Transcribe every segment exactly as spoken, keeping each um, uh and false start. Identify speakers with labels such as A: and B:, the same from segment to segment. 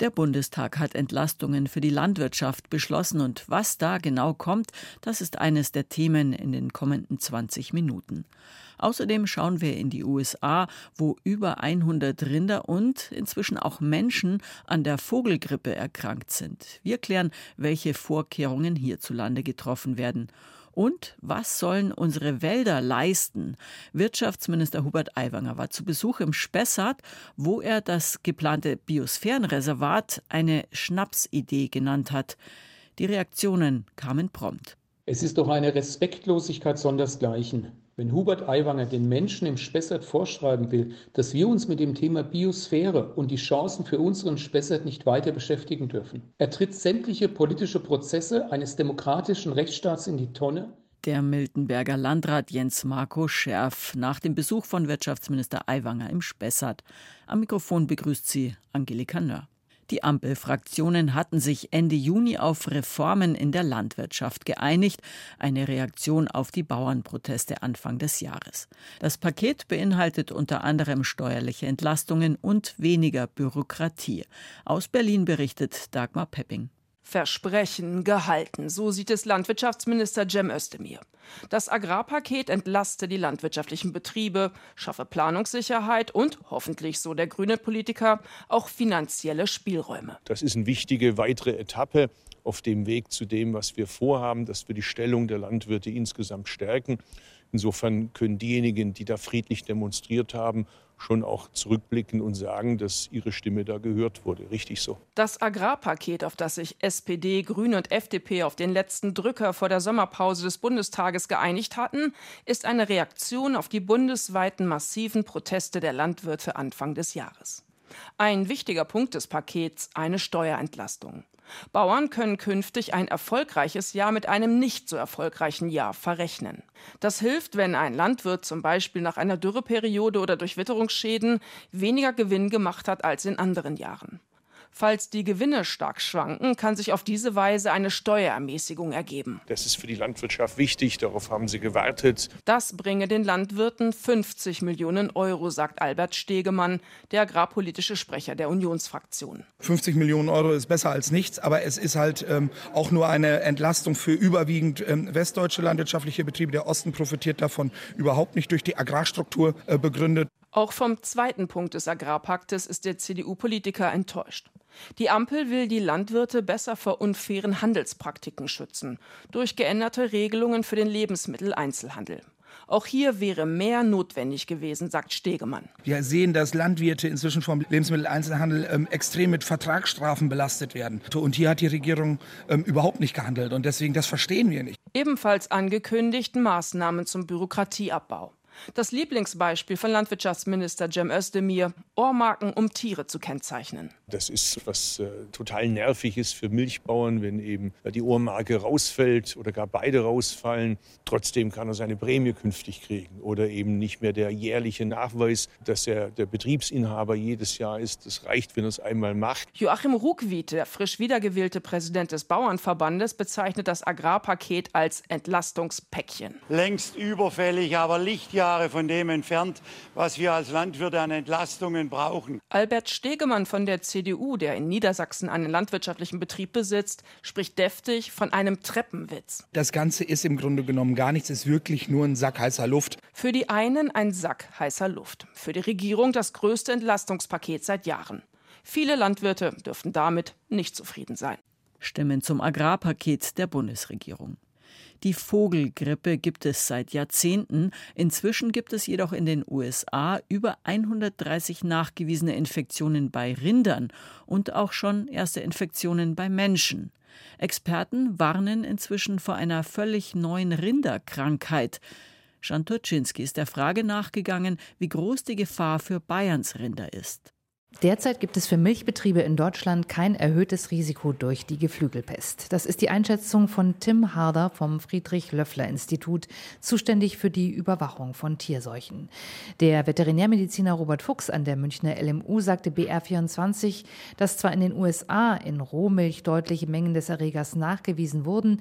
A: Der Bundestag hat Entlastungen für die Landwirtschaft beschlossen und was da genau kommt, das ist eines der Themen in den kommenden zwanzig Minuten. Außerdem schauen wir in die U S A, wo über hundert Rinder und inzwischen auch Menschen an der Vogelgrippe erkrankt sind. Wir klären, welche Vorkehrungen hierzulande getroffen werden. Und was sollen unsere Wälder leisten? Wirtschaftsminister Hubert Aiwanger war zu Besuch im Spessart, wo er das geplante Biosphärenreservat eine Schnapsidee genannt hat. Die Reaktionen kamen prompt.
B: Es ist doch eine Respektlosigkeit sondersgleichen, wenn Hubert Aiwanger den Menschen im Spessart vorschreiben will, dass wir uns mit dem Thema Biosphäre und die Chancen für unseren Spessart nicht weiter beschäftigen dürfen. Er tritt sämtliche politische Prozesse eines demokratischen Rechtsstaats in die Tonne.
A: Der Miltenberger Landrat Jens Marco Scherf nach dem Besuch von Wirtschaftsminister Aiwanger im Spessart. Am Mikrofon begrüßt sie Angelika Nöhr. Die Ampelfraktionen hatten sich Ende Juni auf Reformen in der Landwirtschaft geeinigt, eine Reaktion auf die Bauernproteste Anfang des Jahres. Das Paket beinhaltet unter anderem steuerliche Entlastungen und weniger Bürokratie. Aus Berlin berichtet Dagmar Pepping.
C: Versprechen gehalten, so sieht es Landwirtschaftsminister Cem Özdemir. Das Agrarpaket entlaste die landwirtschaftlichen Betriebe, schaffe Planungssicherheit und, hoffentlich so der grüne Politiker, auch finanzielle Spielräume.
D: Das ist eine wichtige weitere Etappe auf dem Weg zu dem, was wir vorhaben, dass wir die Stellung der Landwirte insgesamt stärken. Insofern können diejenigen, die da friedlich demonstriert haben, schon auch zurückblicken und sagen, dass ihre Stimme da gehört wurde. Richtig so.
C: Das Agrarpaket, auf das sich S P D, Grüne und F D P auf den letzten Drücker vor der Sommerpause des Bundestages geeinigt hatten, ist eine Reaktion auf die bundesweiten massiven Proteste der Landwirte Anfang des Jahres. Ein wichtiger Punkt des Pakets: eine Steuerentlastung. Bauern können künftig ein erfolgreiches Jahr mit einem nicht so erfolgreichen Jahr verrechnen. Das hilft, wenn ein Landwirt zum Beispiel nach einer Dürreperiode oder durch Witterungsschäden weniger Gewinn gemacht hat als in anderen Jahren. Falls die Gewinne stark schwanken, kann sich auf diese Weise eine Steuerermäßigung ergeben.
D: Das ist für die Landwirtschaft wichtig, darauf haben sie gewartet.
C: Das bringe den Landwirten fünfzig Millionen Euro, sagt Albert Stegemann, der agrarpolitische Sprecher der Unionsfraktion.
E: fünfzig Millionen Euro ist besser als nichts, aber es ist halt ähm, auch nur eine Entlastung für überwiegend ähm, westdeutsche landwirtschaftliche Betriebe. Der Osten profitiert davon überhaupt nicht, durch die Agrarstruktur äh, begründet.
C: Auch vom zweiten Punkt des Agrarpaktes ist der C D U-Politiker enttäuscht. Die Ampel will die Landwirte besser vor unfairen Handelspraktiken schützen, durch geänderte Regelungen für den Lebensmitteleinzelhandel. Auch hier wäre mehr notwendig gewesen, sagt Stegemann.
E: Wir sehen, dass Landwirte inzwischen vom Lebensmitteleinzelhandel ähm, extrem mit Vertragsstrafen belastet werden. Und hier hat die Regierung ähm, überhaupt nicht gehandelt. Und deswegen, das verstehen wir nicht.
C: Ebenfalls angekündigt Maßnahmen zum Bürokratieabbau. Das Lieblingsbeispiel von Landwirtschaftsminister Cem Özdemir: Ohrmarken, um Tiere zu kennzeichnen.
D: Das ist was äh, total nervig ist für Milchbauern, wenn eben die Ohrmarke rausfällt oder gar beide rausfallen. Trotzdem kann er seine Prämie künftig kriegen oder eben nicht mehr der jährliche Nachweis, dass er der Betriebsinhaber jedes Jahr ist. Das reicht, wenn er es einmal macht.
C: Joachim Ruckwied, der frisch wiedergewählte Präsident des Bauernverbandes, bezeichnet das Agrarpaket als Entlastungspäckchen.
F: Längst überfällig, aber Lichtjahre von dem entfernt, was wir als Landwirte an Entlastungen brauchen.
C: Albert Stegemann von der C D U, der in Niedersachsen einen landwirtschaftlichen Betrieb besitzt, spricht deftig von einem Treppenwitz.
E: Das Ganze ist im Grunde genommen gar nichts, ist wirklich nur ein Sack heißer Luft.
C: Für die einen ein Sack heißer Luft, für die Regierung das größte Entlastungspaket seit Jahren. Viele Landwirte dürften damit nicht zufrieden sein.
A: Stimmen zum Agrarpaket der Bundesregierung. Die Vogelgrippe gibt es seit Jahrzehnten. Inzwischen gibt es jedoch in den U S A über hundertdreißig nachgewiesene Infektionen bei Rindern und auch schon erste Infektionen bei Menschen. Experten warnen inzwischen vor einer völlig neuen Rinderkrankheit. Jan Turczynski ist der Frage nachgegangen, wie groß die Gefahr für Bayerns Rinder ist.
G: Derzeit gibt es für Milchbetriebe in Deutschland kein erhöhtes Risiko durch die Geflügelpest. Das ist die Einschätzung von Tim Harder vom Friedrich-Löffler-Institut, zuständig für die Überwachung von Tierseuchen. Der Veterinärmediziner Robert Fuchs an der Münchner L M U sagte B R vierundzwanzig, dass zwar in den U S A in Rohmilch deutliche Mengen des Erregers nachgewiesen wurden,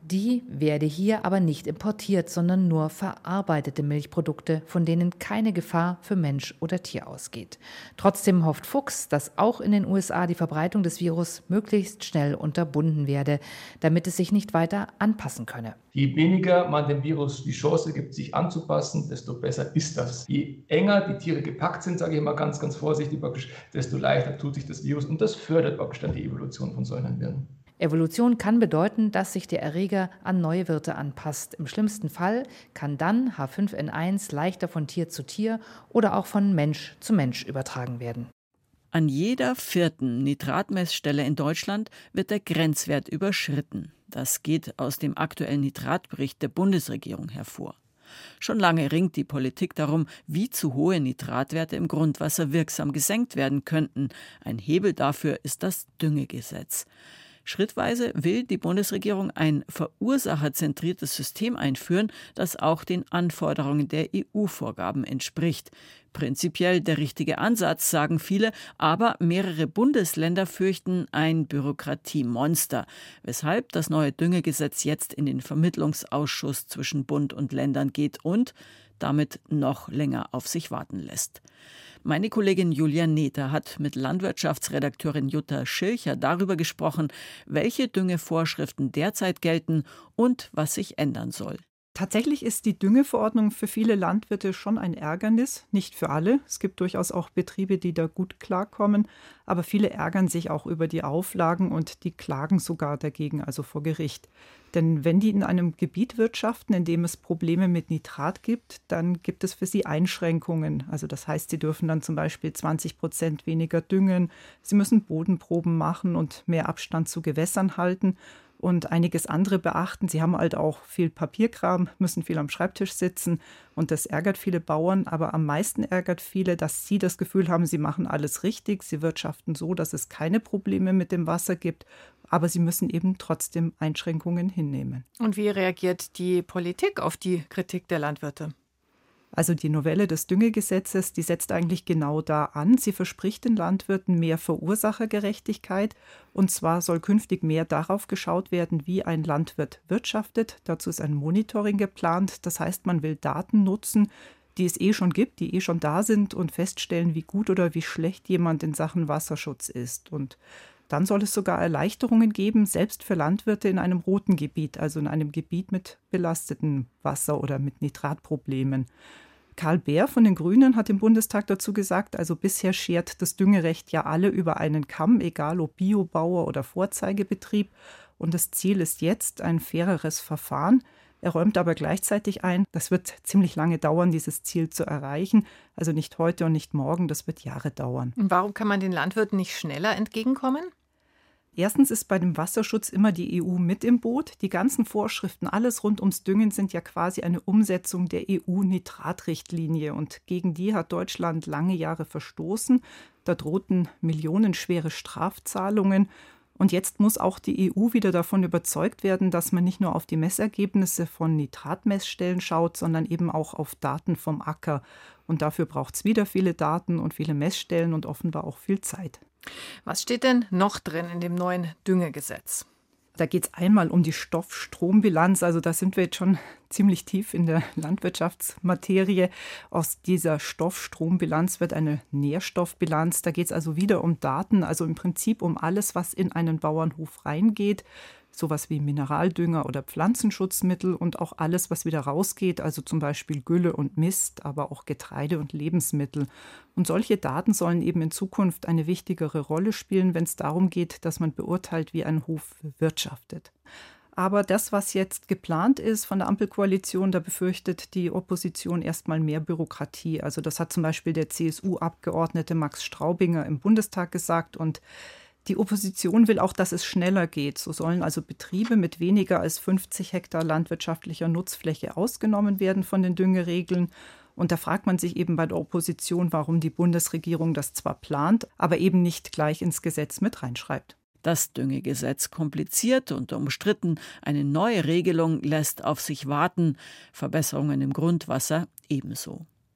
G: Die werde hier aber nicht importiert, sondern nur verarbeitete Milchprodukte, von denen keine Gefahr für Mensch oder Tier ausgeht. Trotzdem hofft Fuchs, dass auch in den U S A die Verbreitung des Virus möglichst schnell unterbunden werde, damit es sich nicht weiter anpassen könne.
H: Je weniger man dem Virus die Chance gibt, sich anzupassen, desto besser ist das. Je enger die Tiere gepackt sind, sage ich mal ganz, ganz vorsichtig, desto leichter tut sich das Virus und das fördert praktisch dann die Evolution von solchen Viren.
G: Evolution kann bedeuten, dass sich der Erreger an neue Wirte anpasst. Im schlimmsten Fall kann dann H fünf N eins leichter von Tier zu Tier oder auch von Mensch zu Mensch übertragen werden.
A: An jeder vierten Nitratmessstelle in Deutschland wird der Grenzwert überschritten. Das geht aus dem aktuellen Nitratbericht der Bundesregierung hervor. Schon lange ringt die Politik darum, wie zu hohe Nitratwerte im Grundwasser wirksam gesenkt werden könnten. Ein Hebel dafür ist das Düngegesetz. Schrittweise will die Bundesregierung ein verursacherzentriertes System einführen, das auch den Anforderungen der E U-Vorgaben entspricht. Prinzipiell der richtige Ansatz, sagen viele, aber mehrere Bundesländer fürchten ein Bürokratiemonster, weshalb das neue Düngegesetz jetzt in den Vermittlungsausschuss zwischen Bund und Ländern geht und damit noch länger auf sich warten lässt. Meine Kollegin Julia Nether hat mit Landwirtschaftsredakteurin Jutta Schilcher darüber gesprochen, welche Düngevorschriften derzeit gelten und was sich ändern soll.
I: Tatsächlich ist die Düngeverordnung für viele Landwirte schon ein Ärgernis, nicht für alle. Es gibt durchaus auch Betriebe, die da gut klarkommen, aber viele ärgern sich auch über die Auflagen und die klagen sogar dagegen, also vor Gericht. Denn wenn die in einem Gebiet wirtschaften, in dem es Probleme mit Nitrat gibt, dann gibt es für sie Einschränkungen. Also das heißt, sie dürfen dann zum Beispiel zwanzig Prozent weniger düngen, sie müssen Bodenproben machen und mehr Abstand zu Gewässern halten und einiges andere beachten. Sie haben halt auch viel Papierkram, müssen viel am Schreibtisch sitzen und das ärgert viele Bauern. Aber am meisten ärgert viele, dass sie das Gefühl haben, sie machen alles richtig. Sie wirtschaften so, dass es keine Probleme mit dem Wasser gibt, aber sie müssen eben trotzdem Einschränkungen hinnehmen.
C: Und wie reagiert die Politik auf die Kritik der Landwirte?
I: Also die Novelle des Düngegesetzes, die setzt eigentlich genau da an. Sie verspricht den Landwirten mehr Verursachergerechtigkeit. Und zwar soll künftig mehr darauf geschaut werden, wie ein Landwirt wirtschaftet. Dazu ist ein Monitoring geplant. Das heißt, man will Daten nutzen, die es eh schon gibt, die eh schon da sind und feststellen, wie gut oder wie schlecht jemand in Sachen Wasserschutz ist. Und dann soll es sogar Erleichterungen geben, selbst für Landwirte in einem roten Gebiet, also in einem Gebiet mit belastetem Wasser oder mit Nitratproblemen. Karl Beer von den Grünen hat im Bundestag dazu gesagt, also bisher schert das Düngerecht ja alle über einen Kamm, egal ob Biobauer oder Vorzeigebetrieb. Und das Ziel ist jetzt ein faireres Verfahren. Er räumt aber gleichzeitig ein, das wird ziemlich lange dauern, dieses Ziel zu erreichen. Also nicht heute und nicht morgen, das wird Jahre dauern.
C: Und warum kann man den Landwirten nicht schneller entgegenkommen?
I: Erstens ist bei dem Wasserschutz immer die E U mit im Boot. Die ganzen Vorschriften, alles rund ums Düngen sind ja quasi eine Umsetzung der E U-Nitratrichtlinie. Und gegen die hat Deutschland lange Jahre verstoßen. Da drohten millionenschwere Strafzahlungen. Und jetzt muss auch die E U wieder davon überzeugt werden, dass man nicht nur auf die Messergebnisse von Nitratmessstellen schaut, sondern eben auch auf Daten vom Acker. Und dafür braucht es wieder viele Daten und viele Messstellen und offenbar auch viel Zeit.
C: Was steht denn noch drin in dem neuen Düngegesetz?
I: Da geht es einmal um die Stoff-Strom-Bilanz. Also da sind wir jetzt schon ziemlich tief in der Landwirtschaftsmaterie. Aus dieser Stoff-Strom-Bilanz wird eine Nährstoffbilanz. Da geht es also wieder um Daten, also im Prinzip um alles, was in einen Bauernhof reingeht. Sowas wie Mineraldünger oder Pflanzenschutzmittel und auch alles, was wieder rausgeht, also zum Beispiel Gülle und Mist, aber auch Getreide und Lebensmittel. Und solche Daten sollen eben in Zukunft eine wichtigere Rolle spielen, wenn es darum geht, dass man beurteilt, wie ein Hof wirtschaftet. Aber das, was jetzt geplant ist von der Ampelkoalition, da befürchtet die Opposition erstmal mehr Bürokratie. Also das hat zum Beispiel der C S U-Abgeordnete Max Straubinger im Bundestag gesagt und die Opposition will auch, dass es schneller geht. So sollen also Betriebe mit weniger als fünfzig Hektar landwirtschaftlicher Nutzfläche ausgenommen werden von den Düngeregeln. Und da fragt man sich eben bei der Opposition, warum die Bundesregierung das zwar plant, aber eben nicht gleich ins Gesetz mit reinschreibt.
A: Das Düngegesetz kompliziert und umstritten. Eine neue Regelung lässt auf sich warten. Verbesserungen im Grundwasser ebenso.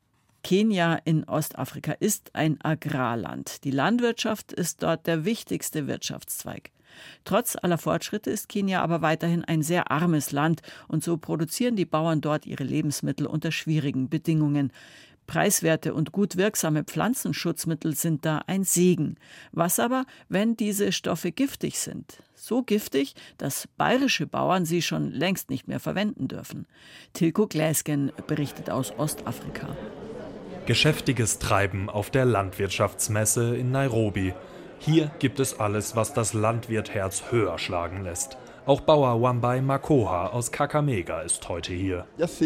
A: Kenia in Ostafrika ist ein Agrarland. Die Landwirtschaft ist dort der wichtigste Wirtschaftszweig. Trotz aller Fortschritte ist Kenia aber weiterhin ein sehr armes Land und so produzieren die Bauern dort ihre Lebensmittel unter schwierigen Bedingungen. Preiswerte und gut wirksame Pflanzenschutzmittel sind da ein Segen. Was aber, wenn diese Stoffe giftig sind? So giftig, dass bayerische Bauern sie schon längst nicht mehr verwenden dürfen. Tilko Gläsgen berichtet aus Ostafrika.
J: Geschäftiges Treiben auf der Landwirtschaftsmesse in Nairobi. Hier gibt es alles, was das Landwirtherz höher schlagen lässt. Auch Bauer Wambai Makoha aus Kakamega ist heute hier.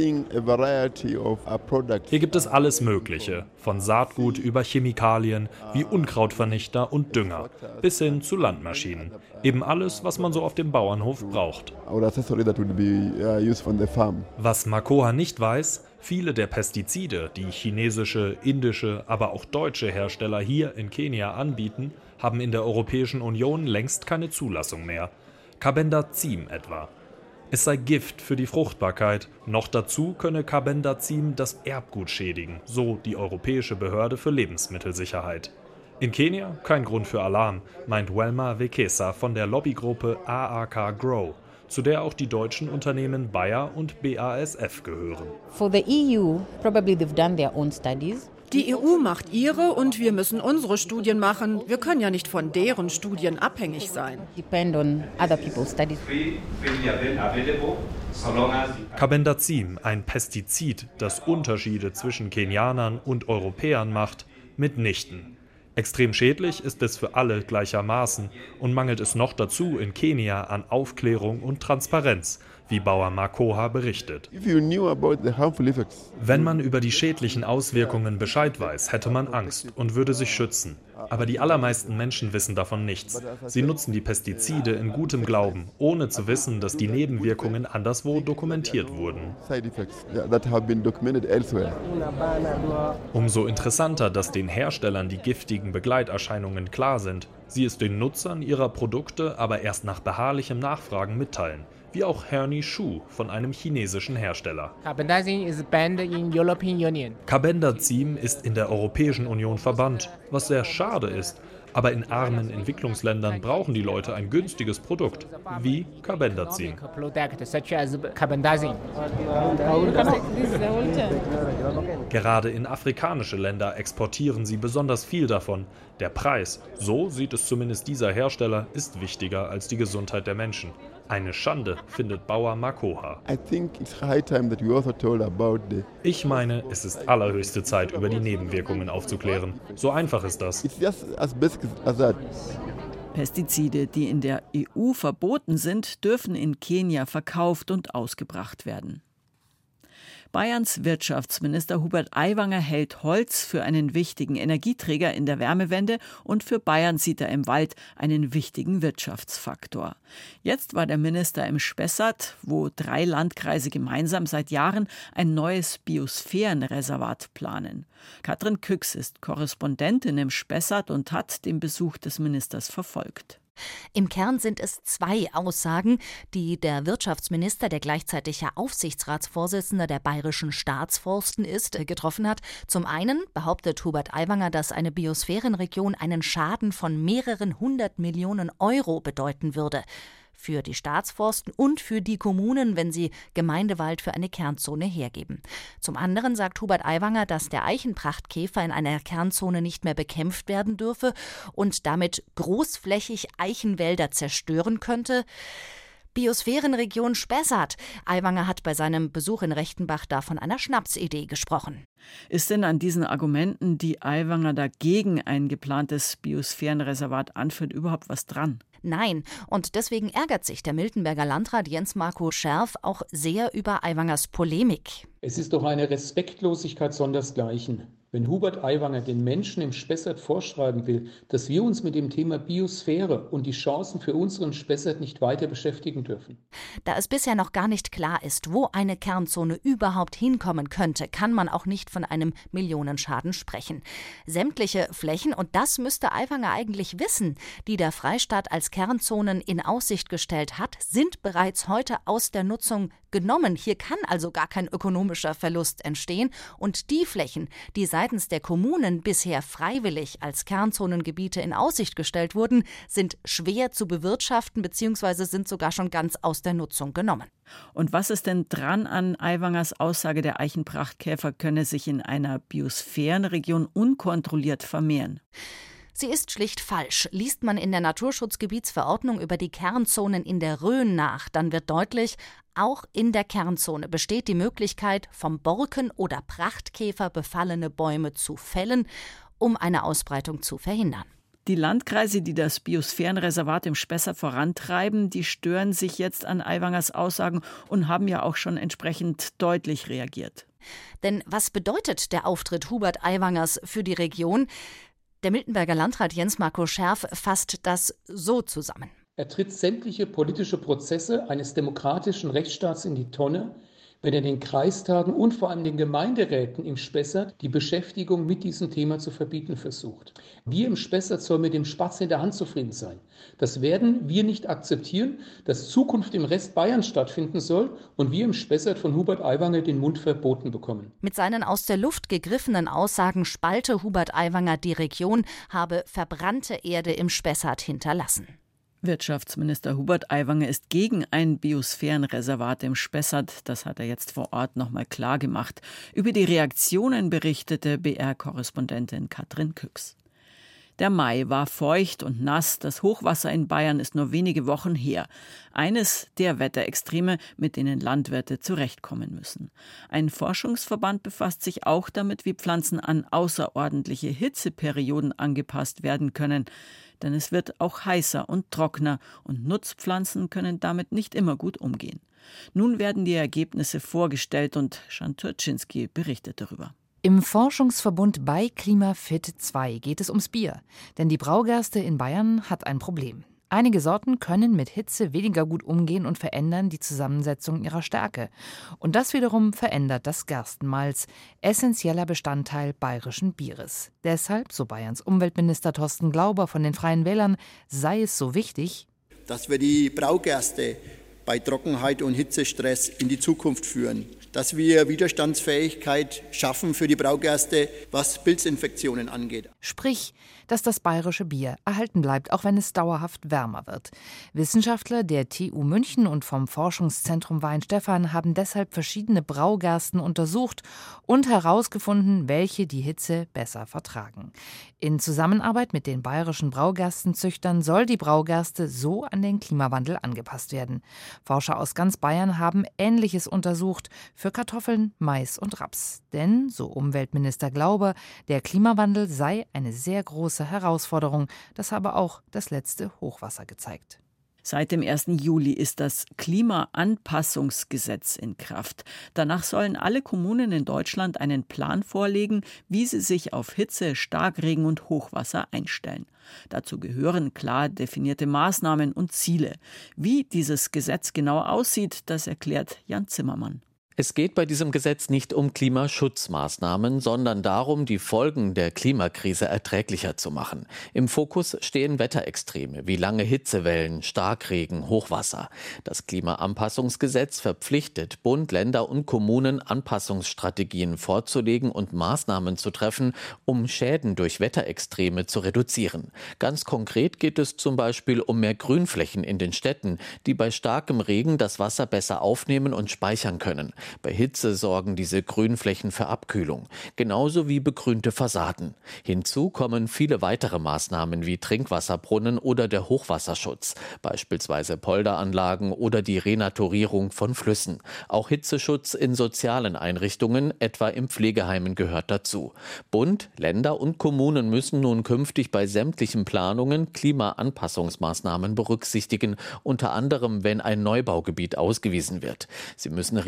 J: Hier gibt es alles Mögliche, von Saatgut über Chemikalien wie Unkrautvernichter und Dünger bis hin zu Landmaschinen. Eben alles, was man so auf dem Bauernhof braucht. Was Makoha nicht weiß, viele der Pestizide, die chinesische, indische, aber auch deutsche Hersteller hier in Kenia anbieten, haben in der Europäischen Union längst keine Zulassung mehr. Carbendazim etwa. Es sei Gift für die Fruchtbarkeit. Noch dazu könne Carbendazim das Erbgut schädigen, so die Europäische Behörde für Lebensmittelsicherheit. In Kenia kein Grund für Alarm, meint Welma Wekesa von der Lobbygruppe A A K Grow, zu der auch die deutschen Unternehmen Bayer und B A S F gehören.
K: For the E U, probably they've done their own studies.
L: Die E U macht ihre und wir müssen unsere Studien machen. Wir können ja nicht von deren Studien abhängig sein.
K: Depend on other people's studies.
J: Carbendazim, ein Pestizid, das Unterschiede zwischen Kenianern und Europäern macht, mitnichten. Extrem schädlich ist es für alle gleichermaßen und mangelt es noch dazu in Kenia an Aufklärung und Transparenz, wie Bauer Makoha berichtet. Wenn man über die schädlichen Auswirkungen Bescheid weiß, hätte man Angst und würde sich schützen. Aber die allermeisten Menschen wissen davon nichts. Sie nutzen die Pestizide in gutem Glauben, ohne zu wissen, dass die Nebenwirkungen anderswo dokumentiert wurden. Umso interessanter, dass den Herstellern die giftigen Begleiterscheinungen klar sind. Sie es den Nutzern ihrer Produkte aber erst nach beharrlichem Nachfragen mitteilen. Wie auch Hernie Shu von einem chinesischen Hersteller.
M: Carbendazim is banned in European Union.
J: Carbendazim ist in der Europäischen Union verbannt, was sehr schade ist. Aber in armen Entwicklungsländern brauchen die Leute ein günstiges Produkt, wie Carbendazim. Gerade in afrikanische Länder exportieren sie besonders viel davon. Der Preis, so sieht es zumindest dieser Hersteller, ist wichtiger als die Gesundheit der Menschen. Eine Schande, findet Bauer Makoha. Ich meine, es ist allerhöchste Zeit, über die Nebenwirkungen aufzuklären. So einfach ist das.
A: Pestizide, die in der E U verboten sind, dürfen in Kenia verkauft und ausgebracht werden. Bayerns Wirtschaftsminister Hubert Aiwanger hält Holz für einen wichtigen Energieträger in der Wärmewende und für Bayern sieht er im Wald einen wichtigen Wirtschaftsfaktor. Jetzt war der Minister im Spessart, wo drei Landkreise gemeinsam seit Jahren ein neues Biosphärenreservat planen. Katrin Küchs ist Korrespondentin im Spessart und hat den Besuch des Ministers verfolgt.
N: Im Kern sind es zwei Aussagen, die der Wirtschaftsminister, der gleichzeitig ja Aufsichtsratsvorsitzender der Bayerischen Staatsforsten ist, getroffen hat. Zum einen behauptet Hubert Aiwanger, dass eine Biosphärenregion einen Schaden von mehreren hundert Millionen Euro bedeuten würde. Für die Staatsforsten und für die Kommunen, wenn sie Gemeindewald für eine Kernzone hergeben. Zum anderen sagt Hubert Aiwanger, dass der Eichenprachtkäfer in einer Kernzone nicht mehr bekämpft werden dürfe und damit großflächig Eichenwälder zerstören könnte. Biosphärenregion Spessart. Aiwanger hat bei seinem Besuch in Rechtenbach da von einer Schnapsidee gesprochen.
A: Ist denn an diesen Argumenten, die Aiwanger dagegen ein geplantes Biosphärenreservat anführt, überhaupt was dran?
N: Nein, und deswegen ärgert sich der Miltenberger Landrat Jens-Marco Scherf auch sehr über Aiwangers Polemik.
B: Es ist doch eine Respektlosigkeit sondersgleichen, Wenn Hubert Aiwanger den Menschen im Spessart vorschreiben will, dass wir uns mit dem Thema Biosphäre und die Chancen für unseren Spessart nicht weiter beschäftigen dürfen.
N: Da es bisher noch gar nicht klar ist, wo eine Kernzone überhaupt hinkommen könnte, kann man auch nicht von einem Millionenschaden sprechen. Sämtliche Flächen, und das müsste Aiwanger eigentlich wissen, die der Freistaat als Kernzonen in Aussicht gestellt hat, sind bereits heute aus der Nutzung genommen. Hier kann also gar kein ökonomischer Verlust entstehen. Und die Flächen, die seitens der Kommunen bisher freiwillig als Kernzonengebiete in Aussicht gestellt wurden, sind schwer zu bewirtschaften bzw. sind sogar schon ganz aus der Nutzung genommen.
A: Und was ist denn dran an Aiwangers Aussage, der Eichenprachtkäfer könne sich in einer Biosphärenregion unkontrolliert vermehren?
N: Sie ist schlicht falsch. Liest man in der Naturschutzgebietsverordnung über die Kernzonen in der Rhön nach, dann wird deutlich, auch in der Kernzone besteht die Möglichkeit, vom Borken- oder Prachtkäfer befallene Bäume zu fällen, um eine Ausbreitung zu verhindern.
A: Die Landkreise, die das Biosphärenreservat im Spessart vorantreiben, die stören sich jetzt an Aiwangers Aussagen und haben ja auch schon entsprechend deutlich reagiert.
N: Denn was bedeutet der Auftritt Hubert Aiwangers für die Region? Der Miltenberger Landrat Jens-Marco Scherf fasst das so zusammen.
B: Er tritt sämtliche politische Prozesse eines demokratischen Rechtsstaats in die Tonne, wenn er den Kreistagen und vor allem den Gemeinderäten im Spessart die Beschäftigung mit diesem Thema zu verbieten versucht. Wir im Spessart sollen mit dem Spatz in der Hand zufrieden sein. Das werden wir nicht akzeptieren, dass Zukunft im Rest Bayerns stattfinden soll und wir im Spessart von Hubert Aiwanger den Mund verboten bekommen.
N: Mit seinen aus der Luft gegriffenen Aussagen spalte Hubert Aiwanger die Region, habe verbrannte Erde im Spessart hinterlassen.
A: Wirtschaftsminister Hubert Aiwanger ist gegen ein Biosphärenreservat im Spessart. Das hat er jetzt vor Ort noch mal klar gemacht. Über die Reaktionen berichtete B R-Korrespondentin Katrin Küchs. Der Mai war feucht und nass. Das Hochwasser in Bayern ist nur wenige Wochen her. Eines der Wetterextreme, mit denen Landwirte zurechtkommen müssen. Ein Forschungsverband befasst sich auch damit, wie Pflanzen an außerordentliche Hitzeperioden angepasst werden können. Denn es wird auch heißer und trockener und Nutzpflanzen können damit nicht immer gut umgehen. Nun werden die Ergebnisse vorgestellt und Jan Turczynski berichtet darüber.
G: Im Forschungsverbund bei Klimafit zwei geht es ums Bier. Denn die Braugerste in Bayern hat ein Problem. Einige Sorten können mit Hitze weniger gut umgehen und verändern die Zusammensetzung ihrer Stärke. Und das wiederum verändert das Gerstenmalz, essentieller Bestandteil bayerischen Bieres. Deshalb, so Bayerns Umweltminister Thorsten Glauber von den Freien Wählern, sei es so wichtig,
O: dass wir die Braugerste bei Trockenheit und Hitzestress in die Zukunft führen. Dass wir Widerstandsfähigkeit schaffen für die Braugerste, was Pilzinfektionen angeht.
G: Sprich, dass das bayerische Bier erhalten bleibt, auch wenn es dauerhaft wärmer wird. Wissenschaftler der T U München und vom Forschungszentrum Weinstefan haben deshalb verschiedene Braugersten untersucht und herausgefunden, welche die Hitze besser vertragen. In Zusammenarbeit mit den bayerischen Braugerstenzüchtern soll die Braugerste so an den Klimawandel angepasst werden. Forscher aus ganz Bayern haben Ähnliches untersucht für Kartoffeln, Mais und Raps. Denn, so Umweltminister Glauber, der Klimawandel sei eine sehr große Herausforderung. Das habe auch das letzte Hochwasser gezeigt.
A: Seit dem ersten Juli ist das Klimaanpassungsgesetz in Kraft. Danach sollen alle Kommunen in Deutschland einen Plan vorlegen, wie sie sich auf Hitze, Starkregen und Hochwasser einstellen. Dazu gehören klar definierte Maßnahmen und Ziele. Wie dieses Gesetz genau aussieht, das erklärt Jan Zimmermann.
P: Es geht bei diesem Gesetz nicht um Klimaschutzmaßnahmen, sondern darum, die Folgen der Klimakrise erträglicher zu machen. Im Fokus stehen Wetterextreme wie lange Hitzewellen, Starkregen, Hochwasser. Das Klimaanpassungsgesetz verpflichtet Bund, Länder und Kommunen, Anpassungsstrategien vorzulegen und Maßnahmen zu treffen, um Schäden durch Wetterextreme zu reduzieren. Ganz konkret geht es zum Beispiel um mehr Grünflächen in den Städten, die bei starkem Regen das Wasser besser aufnehmen und speichern können. Bei Hitze sorgen diese Grünflächen für Abkühlung, genauso wie begrünte Fassaden. Hinzu kommen viele weitere Maßnahmen wie Trinkwasserbrunnen oder der Hochwasserschutz, beispielsweise Polderanlagen oder die Renaturierung von Flüssen. Auch Hitzeschutz in sozialen Einrichtungen, etwa in Pflegeheimen, gehört dazu. Bund, Länder und Kommunen müssen nun künftig bei sämtlichen Planungen Klimaanpassungsmaßnahmen berücksichtigen, unter anderem, wenn ein Neubaugebiet ausgewiesen wird. Sie müssen Risikoanalysen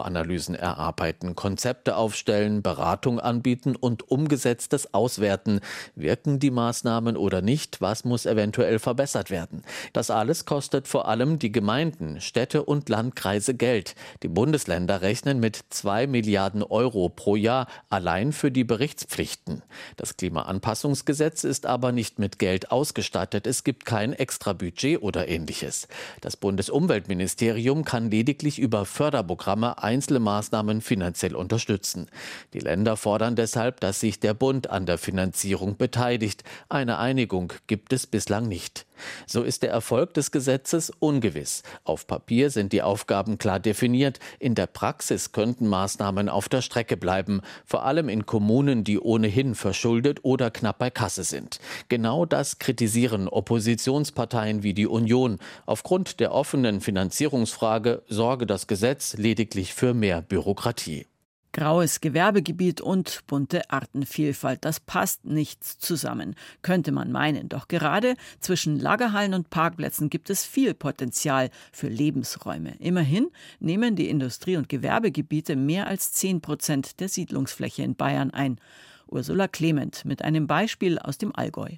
P: Risikoanalysen erarbeiten, Konzepte aufstellen, Beratung anbieten und umgesetztes auswerten. Wirken die Maßnahmen oder nicht? Was muss eventuell verbessert werden? Das alles kostet vor allem die Gemeinden, Städte und Landkreise Geld. Die Bundesländer rechnen mit zwei Milliarden Euro pro Jahr allein für die Berichtspflichten. Das Klimaanpassungsgesetz ist aber nicht mit Geld ausgestattet. Es gibt kein Extrabudget oder Ähnliches. Das Bundesumweltministerium kann lediglich über Förderprogramme einzelne Maßnahmen finanziell unterstützen. Die Länder fordern deshalb, dass sich der Bund an der Finanzierung beteiligt. Eine Einigung gibt es bislang nicht. So ist der Erfolg des Gesetzes ungewiss. Auf Papier sind die Aufgaben klar definiert. In der Praxis könnten Maßnahmen auf der Strecke bleiben, vor allem in Kommunen, die ohnehin verschuldet oder knapp bei Kasse sind. Genau das kritisieren Oppositionsparteien wie die Union. Aufgrund der offenen Finanzierungsfrage sorge das Gesetz lediglich für mehr Bürokratie.
A: Graues Gewerbegebiet und bunte Artenvielfalt, das passt nicht zusammen, könnte man meinen. Doch gerade zwischen Lagerhallen und Parkplätzen gibt es viel Potenzial für Lebensräume. Immerhin nehmen die Industrie- und Gewerbegebiete mehr als zehn Prozent der Siedlungsfläche in Bayern ein. Ursula Clement mit einem Beispiel aus dem Allgäu.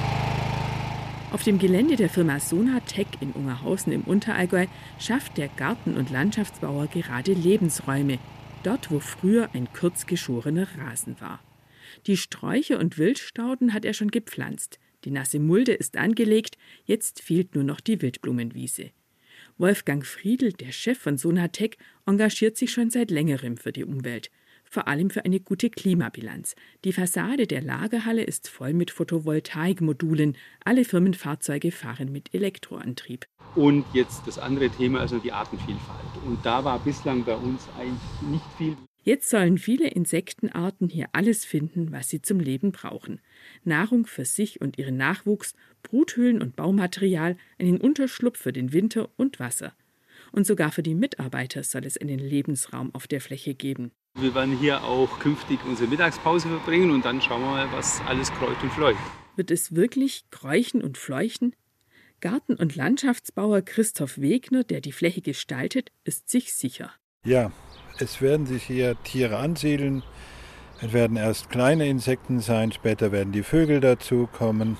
Q: Auf dem Gelände der Firma Sonatec in Ungerhausen im Unterallgäu schafft der Garten- und Landschaftsbauer gerade Lebensräume. Dort, wo früher ein kurz geschorener Rasen war. Die Sträucher und Wildstauden hat er schon gepflanzt. Die nasse Mulde ist angelegt, jetzt fehlt nur noch die Wildblumenwiese. Wolfgang Friedl, der Chef von Sonatec, engagiert sich schon seit längerem für die Umwelt. Vor allem für eine gute Klimabilanz. Die Fassade der Lagerhalle ist voll mit Photovoltaikmodulen. Alle Firmenfahrzeuge fahren mit Elektroantrieb.
R: Und jetzt das andere Thema, also die Artenvielfalt. Und da war bislang bei uns eigentlich nicht viel.
Q: Jetzt sollen viele Insektenarten hier alles finden, was sie zum Leben brauchen. Nahrung für sich und ihren Nachwuchs, Bruthöhlen und Baumaterial, einen Unterschlupf für den Winter und Wasser. Und sogar für die Mitarbeiter soll es einen Lebensraum auf der Fläche geben.
R: Wir werden hier auch künftig unsere Mittagspause verbringen und dann schauen wir mal, was alles kreucht und fleucht.
Q: Wird es wirklich kräuchen und fleuchen? Garten- und Landschaftsbauer Christoph Wegner, der die Fläche gestaltet, ist sich sicher.
S: Ja, es werden sich hier Tiere ansiedeln. Es werden erst kleine Insekten sein, später werden die Vögel dazukommen.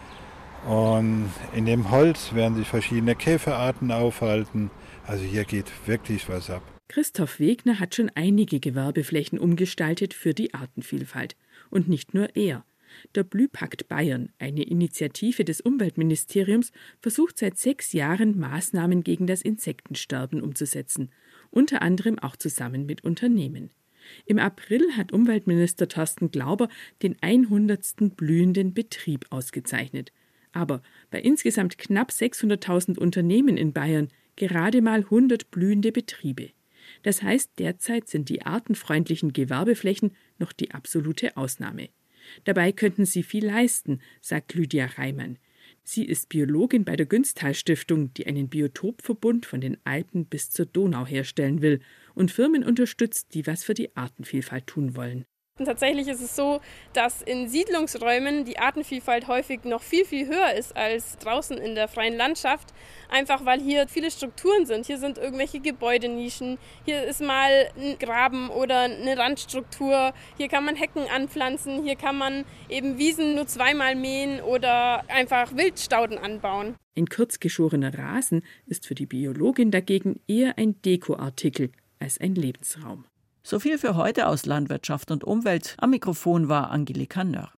S: Und in dem Holz werden sich verschiedene Käferarten aufhalten. Also hier geht wirklich was ab.
Q: Christoph Wegner hat schon einige Gewerbeflächen umgestaltet für die Artenvielfalt. Und nicht nur er. Der Blühpakt Bayern, eine Initiative des Umweltministeriums, versucht seit sechs Jahren Maßnahmen gegen das Insektensterben umzusetzen. Unter anderem auch zusammen mit Unternehmen. Im April hat Umweltminister Thorsten Glauber den hundertsten blühenden Betrieb ausgezeichnet. Aber bei insgesamt knapp sechshunderttausend Unternehmen in Bayern gerade mal hundert blühende Betriebe. Das heißt, derzeit sind die artenfreundlichen Gewerbeflächen noch die absolute Ausnahme. Dabei könnten sie viel leisten, sagt Lydia Reimann. Sie ist Biologin bei der Günsthal-Stiftung, die einen Biotopverbund von den Alpen bis zur Donau herstellen will und Firmen unterstützt, die was für die Artenvielfalt tun wollen.
T: Und tatsächlich ist es so, dass in Siedlungsräumen die Artenvielfalt häufig noch viel, viel höher ist als draußen in der freien Landschaft. Einfach weil hier viele Strukturen sind. Hier sind irgendwelche Gebäudenischen, hier ist mal ein Graben oder eine Randstruktur. Hier kann man Hecken anpflanzen, hier kann man eben Wiesen nur zweimal mähen oder einfach Wildstauden anbauen.
Q: Ein kurzgeschorener Rasen ist für die Biologin dagegen eher ein Dekoartikel als ein Lebensraum.
A: So viel für heute aus Landwirtschaft und Umwelt. Am Mikrofon war Angelika Nörr.